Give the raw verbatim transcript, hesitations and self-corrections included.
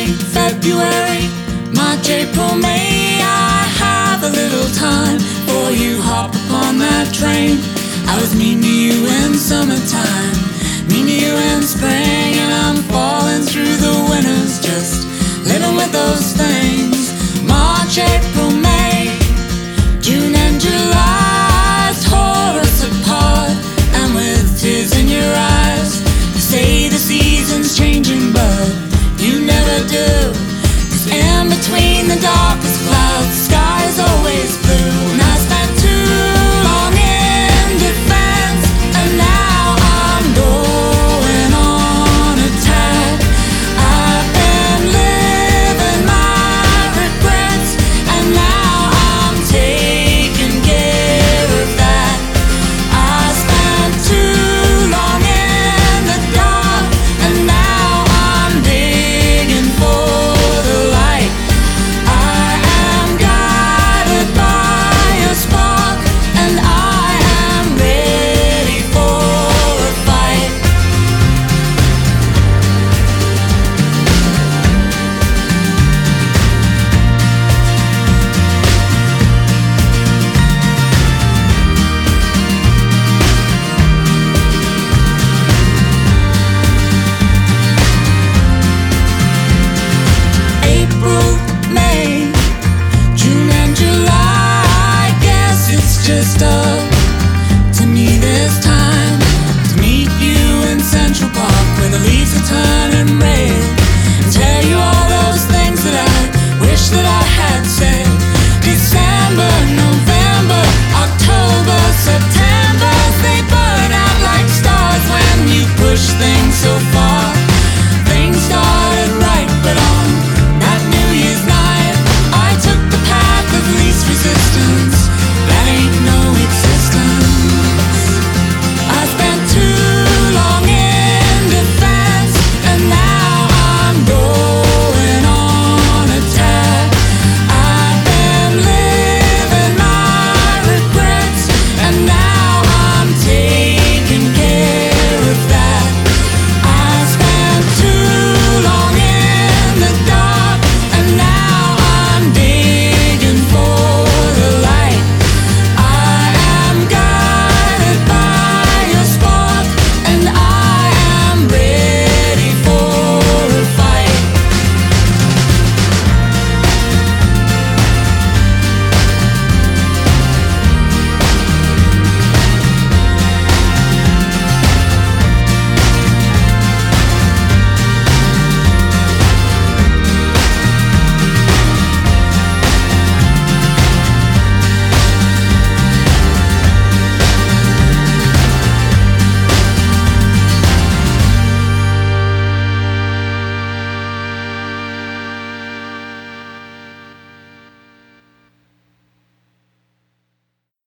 February, March, April, May. I have a little time before you hop upon that train. I was mean to you in summertime, mean to you in spring, and I'm falling through the winters, just living with those things. March, April,